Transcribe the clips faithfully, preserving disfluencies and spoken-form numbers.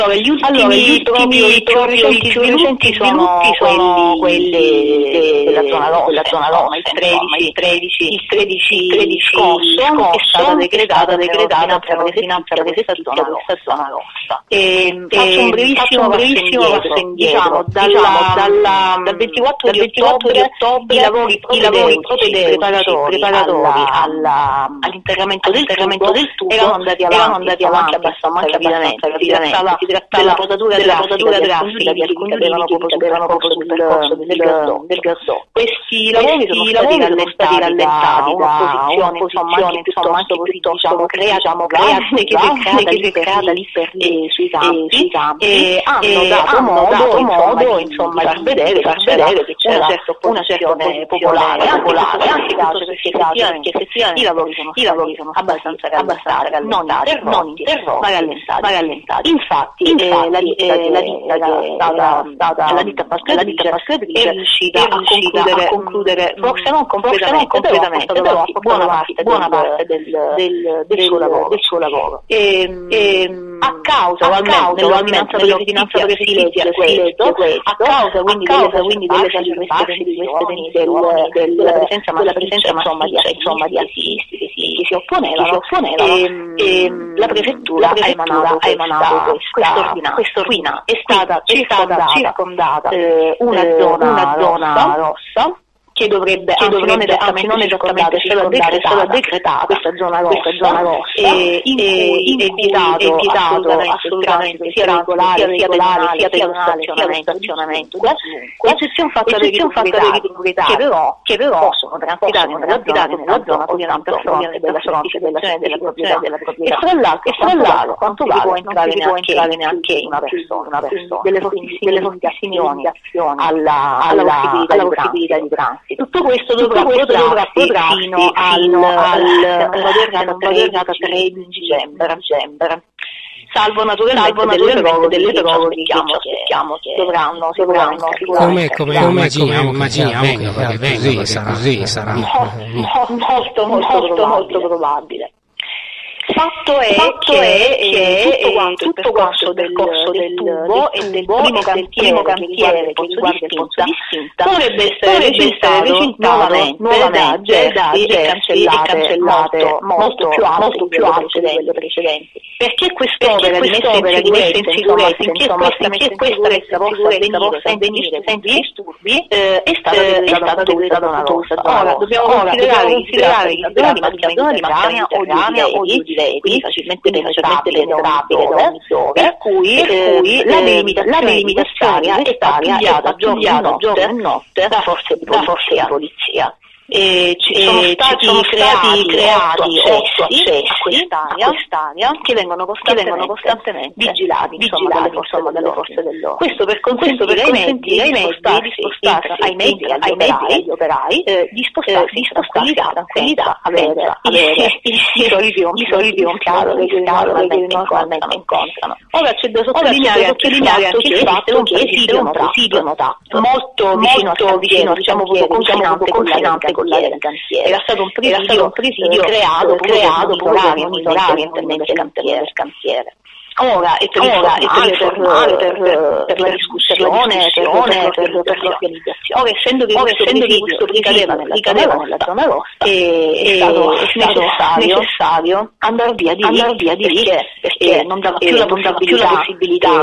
Allora, gli ultimi, allora, gli ultimi proprio, i più recenti sviluppi sono quelli, quelli della zona rossa, della zona rossa, il tredici, tredici, il tredici, tredici scorso è stata decretata, decretata per la finanza questa zona rossa. E, faccio un brevissimo, brevissimo passo indietro, diciamo, dalla, dal ventiquattro di ottobre i lavori, i lavori propedeutici preparatori, preparatori alla, all'interramento del tubo erano andati avanti, avanti abbastanza rapidamente, rapidamente. Si trattava della posatura della posatura grafica di alcuni avevano proprio sul percorso del gasdò. Questi lavori sono stati rallentati da un'opposizione piuttosto diciamo creata che si è creata lì per lì sui campi e hanno dato modo modo insomma di far vedere che c'era una certa popolare popolare anche perché effettivamente i lavori sono abbastanza rallentati, non interrotti ma rallentati. Infatti Infatti, la ditta che è stata la ditta appaltatrice è riuscita a concludere forse non completamente però buona parte buona parte del suo lavoro a causa o almeno nell'ordinanza per si legge questo a causa quindi delle esaltazioni di queste della presenza ma la presenza insomma di attivisti che si opponevano la prefettura ha emanato questo Questa ordinanza è stata circondata eh, una, eh, zona, una zona rossa che dovrebbe, che dovrebbe non esattamente, non esattamente è stata decretata, decretata questa zona rossa, questa zona rossa e, in cui è vietato, è vietato assolutamente sia regolare sia pedonale sia per lo stazionamento eccezione fatta per i proprietari che però che però possono transitare nella zona ovviamente a fronte della certificazione della proprietà e fra l'altro fra l'altro quanto vale non si può entrare neanche una persona una persona delle indicazioni alla possibilità di transito. Tutto questo dovrà protrarsi fino alla giornata tre di dicembre, salvo naturalmente delle proroghe che aspettiamo che dovranno dovranno come come immaginiamo immaginiamo che avvenga così sarà così sarà molto molto molto probabile. Fatto è Fatto che, è che tutto quanto tutto il quanto del, percorso del, del tubo e del tubo primo e del cantiere, primo cantiere che riguarda il pozzo di Spinta dovrebbe essere dovrebbe essere recintato nuovamente nuovamente da Gersi Gersi e cancellate, e cancellate molto, molto più alte, molto più alte di quelle precedenti. Perché quest'opera di messa in sicurezza, finché questa messa in sicurezza possa avvenire senza disturbi, è stata decretata una rossa. Ora dobbiamo considerare che la zona di macchia o di levy facilmente penetrabile dove, per cui la delimitazione è stata pigliata giorno e notte da forze di polizia. E ci sono e stati, sono creati, creati otto accessi a quest'area, a quest'area che vengono costantemente, che vengono costantemente vigilati, vigilati insomma, dalle forze dell'ordine. Questo per consentire ai mezzi di spostarsi ai mezzi agli operai eh, di spostarsi in tranquillità, tranquillità, avere i soliti rompicalo che normalmente incontrano. Ora c'è da sottolineare anche il fatto che esiste un presidio notato molto vicino, diciamo proprio confinante con l'area del cantiere. Era stato un presidio, stato un presidio creato, creato per monitorare il cantiere. Ora, e per ora, il formale, per, per, per la discussione, per, per, per, per l'organizzazione. Ora, essendo che questo presidio ricadeva nella zona rossa, è stato necessario andare via di lì, perché non dava più la possibilità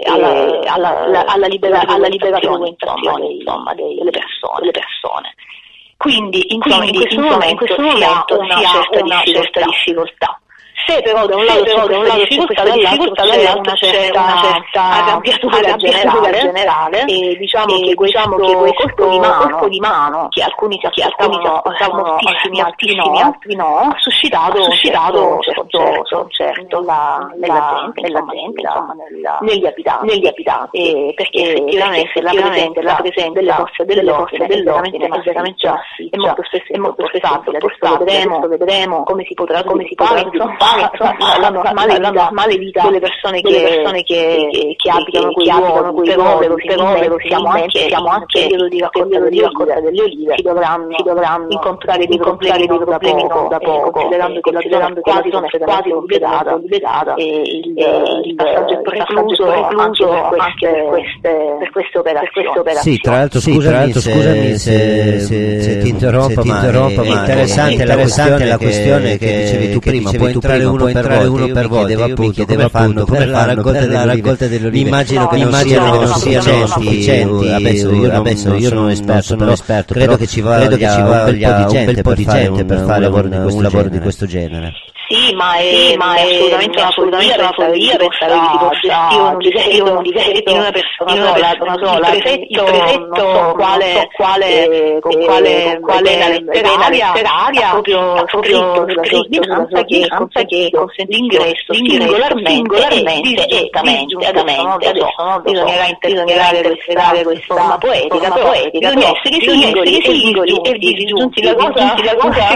alla libera frequentazione delle persone. Quindi, insomma, in questo momento si ha una certa difficoltà. Se però da un lato c'è una difficoltà, dall'altro c'è una certa arrabbiatura generale e diciamo che questo colpo di mano che alcuni si aspettavano moltissimi, altri no, ha suscitato certo nella gente, insomma negli abitanti, perché effettivamente la presenza delle forze dell'ordine è veramente è molto spesso stabile. Adesso vedremo come si potrà la, la, la, normale, la normale vita delle persone che, persone che, che, che abitano quei luoghi, però siamo anche, siamo anche nel periodo di raccolta delle olive, si dovranno, si dovranno incontrare dei problemi non da poco, da poco considerando che la zona quasi non è quasi completata e il, il passaggio è precluso anche per queste, per queste operazioni. Sì, tra l'altro scusami se, se, se, se ti interrompo, ma è interessante la questione, la questione che dicevi tu prima, può entrare uno per volta, io mi chiedevo appunto come la raccolta delle olive, immagino che non siano sufficienti, adesso io non sono esperto, credo che ci voglia un po' di gente per fare un lavoro di questo genere. Sì, ma è, sì, ma è assolutamente una assolutamente una follia pensare di gestire un difetto in una persona sola, una sola. Il prefetto, non so quale, quale, con quale, quale la letteraria, letteraria proprio scritto sulla sua ordinanza che consente l'ingresso singolarmente e direttamente. Adesso bisognerà interpretare questa forma poetica, poetica, bisogna essere singoli, singoli e disgiunti la cosa, la cosa,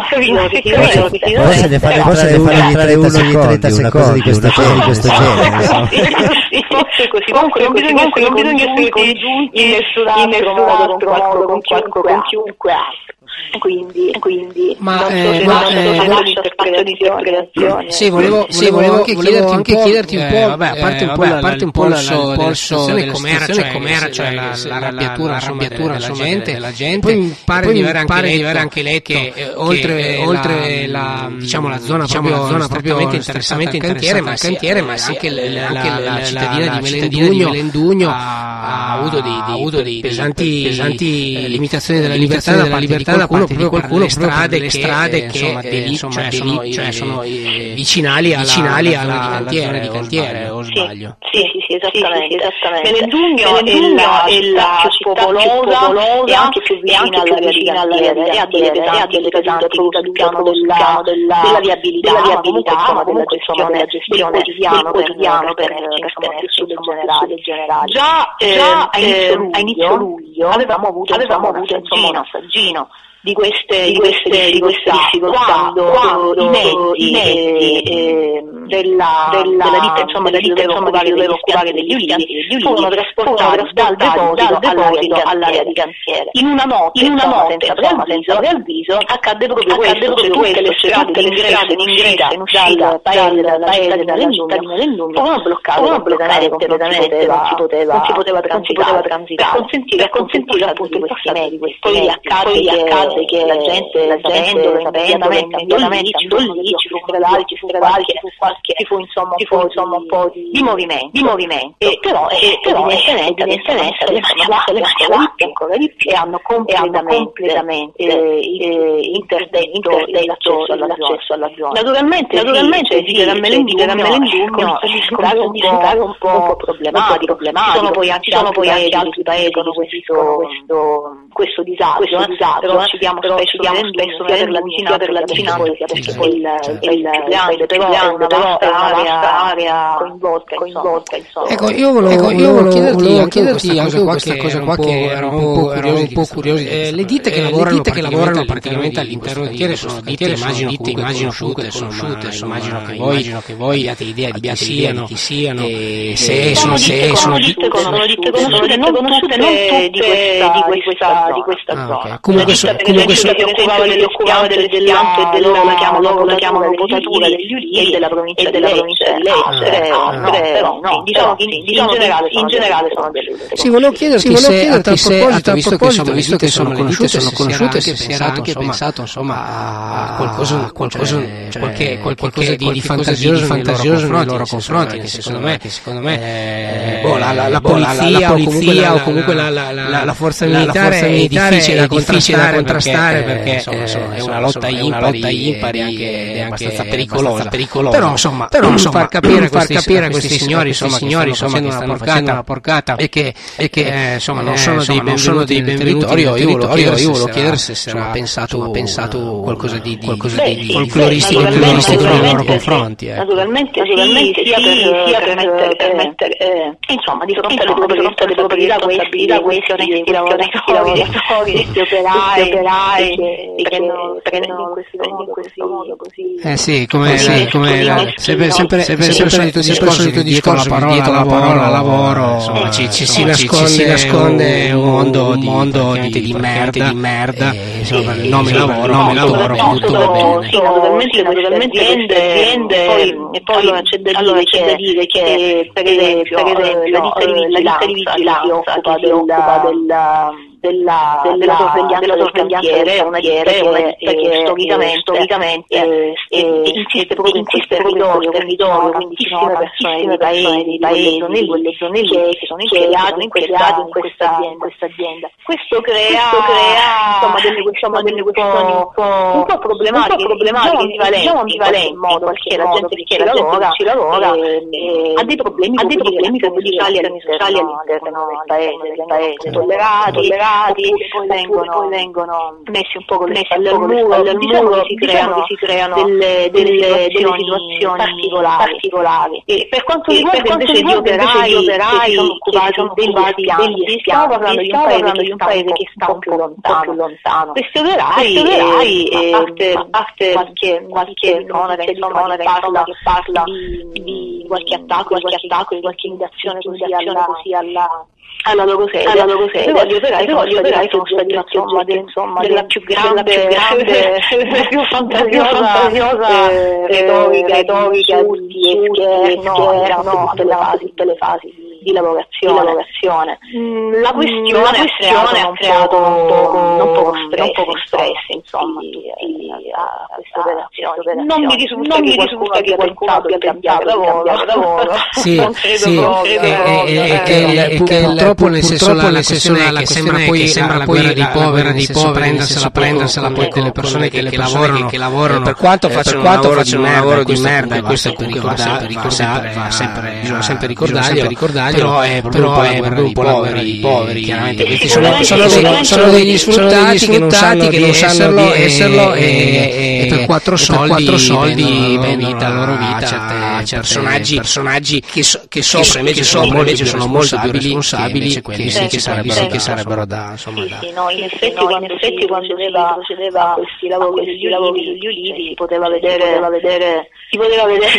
forse ne fare fare entrare uno ogni trenta secondi, una cosa di questo genere. Forse così, comunque non bisogna essere congiunti in nessun altro modo con chiunque altro. Quindi, quindi ma non so eh, se ma, non eh, lascio spazio di interpretazione. Sì, volevo, sì, volevo, volevo anche volevo chiederti anche un po', chiederti un po', eh, vabbè, a parte un po', eh, a parte un po' il polso, della situazione com'era, cioè, com'era, cioè la, la arrabbiatura, arrabbiatura della gente, della gente. Poi mi pare Poi di mi aver pare anche di aver letto anche letto che che, oltre, eh, oltre la, la, diciamo la zona, diciamo proprio, la zona strettamente proprio interessante al cantiere, ma cantiere, ma sì, anche la cittadina di Melendugno ha avuto dei pesanti limitazioni della libertà da parte di qualcuno per le strade che insomma, eh, deli- insomma, cioè sono, cioè sono eh, vicinali alla, vicinali alla, alla zona di cantiere, o sbaglio? Sì, sì, sì, esattamente. esattamente. Melendugno è la, è la più popolosa e anche più vicina all'area di cantiere, e ha delle pesanti sul piano della, della viabilità, della viabilità, ma comunque insomma della gestione quotidiano quotidiano per tenersi sul generale. Già, già a inizio luglio avevamo avuto un assaggino di queste, di queste, di queste difficoltà quando, quando i mezzi, i mezzi eh, della, della, della ditta insomma della ditta insomma che doveva occupare degli ulivi furono trasportati dal deposito all'area di cantiere. In una notte, in una notte senza preavviso accadde proprio questo, tutte le strade d'ingresso in uscita dal paese dalla città di Melendugno furono bloccate completamente, non si poteva non si poteva transitare per consentire appunto il passaggio di questi mezzi. Poi accade che la gente, la gente, immediatamente, immediatamente andò lì, ci fu qualche, ci fu qualche, ci fu insomma un po', insomma un po' di, di movimento, di movimento. E però, e, però evidentemente, evidentemente le mani ancora di più e hanno completamente eh, interdetto l'accesso alla, l'accesso alla zona. Naturalmente, naturalmente si da Melendugno diventare un po' problematico, problematico. Ci sono poi anche altri paesi che questo questo disagio, però ci diamo spesso spesso per la vicinanza per la vicinanza perché poi il grande però è una vasta area coinvolta coinvolta insomma. Ecco, io volevo io volevo chiederti chiederti anche questa cosa qua che ero un po' curioso. Le ditte che lavorano che lavorano praticamente all'interno del cantiere sono ditte, immagino ditte immagino comunque conosciute, immagino che voi che voi abbiate idea di chi siano e se sono se sono ditte conosciute non tutte di questa di questa zona. Comunque comunque si occupava delle occupava delle dell'ampo e della la chiamano la chiamano potatura degli ulivi e della provincia della provincia di Lecce, però no, diciamo in generale in generale sono delle ulivi. Sì, volevo chiederti se a proposito visto che insomma visto che sono conosciute sono conosciute che si era anche pensato insomma a qualcosa qualcosa qualche qualcosa di fantasioso fantasioso nei loro confronti, che secondo me che secondo me la polizia o comunque la forza militare è difficile da contrastare perché è una lotta impari anche abbastanza pericolosa, però insomma però far capire a questi signori insomma signori insomma che stanno facendo una porcata e che e che insomma non sono dei non sono dei benvenuti. Io volevo chiedere se era pensato pensato qualcosa di qualcosa di folcloristico nei loro confronti. Naturalmente naturalmente sia per permettere insomma di fronte alle proprie responsabilità questi questi lavoratori, questi operai operai che prendono prendono in questo modo così. Eh sì, come sempre sempre sempre il solito discorso, dietro la parola lavoro, ci si nasconde un mondo di merda, di merda, il nome lavoro, nome lavoro, tutto va bene. Sì, naturalmente, naturalmente aziende, e poi allora c'è da dire che per esempio la ditta di vigilanza si occupa della della della sorveglianza del cantiere, è una ditta che storicamente storicamente insiste proprio in questo territorio, territorio, quindi ci sono tantissime persone di paesi, di quelle zone lì che sono impiegate in questa azienda. Questo crea insomma delle insomma delle questioni un po' un po' problematiche, problematiche, diciamo ambivalenti in modo perché la gente che lavora ci lavora ha dei problemi ha dei problemi sociali all'interno del paese, tollerati Poi vengono, poi vengono messi un po' con le spalle al muro, al muro si creano, si creano delle, delle, delle situazioni particolari, particolari. E per quanto riguarda invece gli operai, operai sono occupati degli impianti, stiamo parlando di un paese che sta un po' più lontano. Questi operai, a parte qualche qualche cronaca che parla che parla di qualche attacco, qualche attacco, di qualche imitazione così alla alla loro sede, alla loro sede. Gli operai, gli operai sono stati insomma, de, insomma della più grande, più grande, più fantasiosa, eh, retorica, retorica di esterno, tutte le fasi, tutte le fasi di lavorazione. Di lavorazione. Mm, la questione, la questione ha creato un poco, un poco stress, un poco stress insomma, a questa operazione. Non mi risulta non che qualcuno abbia pensato di cambiare lavoro, lavoro. Sì, non credo, sì, non credo e purtroppo nel senso la questione è che sembra poi sembra la guerra dei poveri, di prendersela, prendersela poi delle persone che lavorano, che lavorano per quanto facciano un lavoro di merda, questo va sempre bisogna sempre ricordarlo. Però è proprio un po' la guerra dei poveri, chiaramente questi sono degli sfruttati che non sanno di esserlo e per quattro soldi vendono la loro vita a personaggi che sono invece sono molto più responsabili, quelli sì che sarebbero da insomma da in effetti quando procedeva questi lavori sugli ulivi si poteva vedere si poteva vedere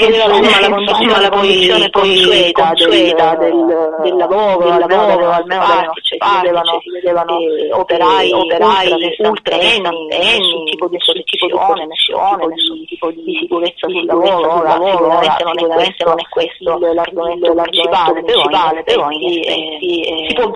la condizione consueta del del lavoro, del lavoro, almeno dalle nostre parti, si vedevano operai, operai ultra anni, tipo di protezione, nessun tipo di sicurezza sul lavoro. Ora sicuramente non è questo l'argomento principale, però si può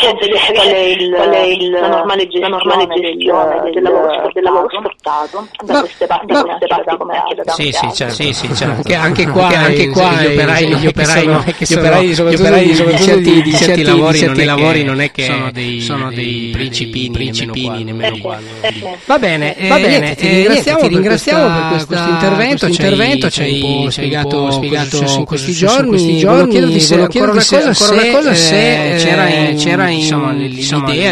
vedere qual è la normale gestione del lavoro sfruttato da queste parti come anche da tante altre. Sì, sì, certo. Anche qua gli operai gli operai soprattutto di certi lavori non è che sono dei principini nemmeno qua. Va bene, va bene, ti ringraziamo per questo intervento, intervento ci hai un po' spiegato spiegato in questi giorni. Volevo chiederti ancora una cosa, se c'era l'idea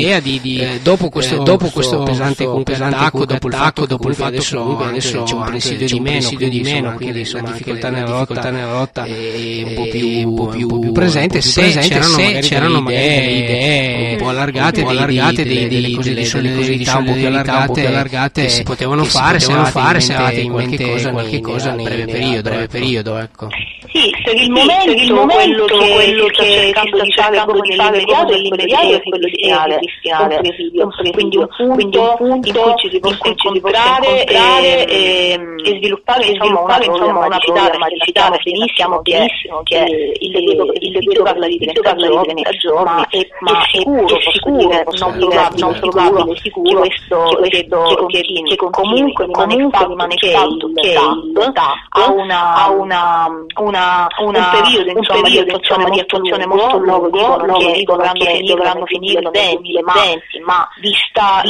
di dopo questo pesante attacco, dopo il fatto dopo il fatto che adesso c'è un presidio di meno, quindi insomma difficoltà nella lotta e un po' più presente, se c'erano magari delle idee un po' allargate, delle cose di solidarietà un po' più allargate che si potevano fare se avevate in mente qualche cosa nel breve periodo, ecco. Sì, per il momento, per il momento quello che sto cercando di fare nell'immediato è quello di creare un presidio, quindi un punto in cui ci si possa incontrare e sviluppare insomma una magicità, benissimo che il decreto parla di trenta giorni, ma è sicuro, sicuro, non probabile, sicuro che comunque rimane fatto che il T A P ha un periodo insomma di attuazione molto lungo, che dovranno finire nel duemilaventi, ma vista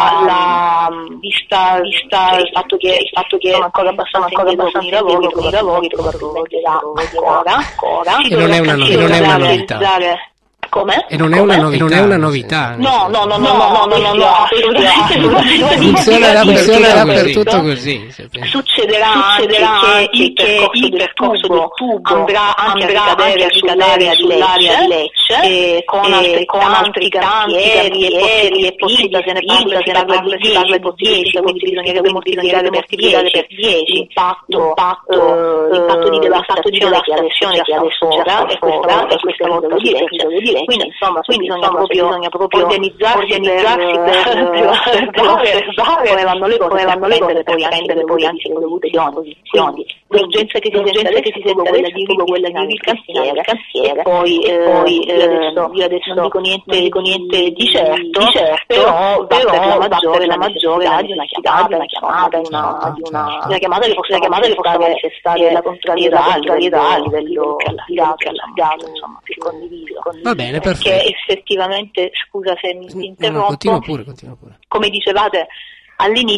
il fatto che sono ancora abbastanza con i lavori probabilmente ancora non è una novità. Come? E non è una novità. Non è una novità. No, no, no, no, no, no, no, no, assolutamente. Funziona dappertutto così. Succederà anche che il percorso del tubo andrà anche a ricadere sull'area di Lecce, con altri cantieri e possibile, se ne parla, se ne parla di dieci, quindi bisognerebbe moltiplicare per dieci l'impatto di devastazione che adesso ora, e questa volta di Lecce. Quindi insomma, quindi bisogna proprio, bisogna proprio organizzarsi, organizzarsi per, per osservare come vanno le cose, come vanno le cose, poi prendere poi anche le dovute posizioni. L'urgenza che si sente, che si sente quella di quella di il cantiere, cantiere. Poi, e poi io adesso, io adesso non dico niente, non dico niente di certo, di certo, però, però va per la maggiore di una chiamata, una chiamata, una, di una, una chiamata che possa, chiamata che possa manifestare la contrarietà, la contrarietà a livello allargato, insomma, più condiviso. Va bene, perfetto. Perché effettivamente, scusa se mi interrompo, no, continua pure, continua pure. Come dicevate all'inizio,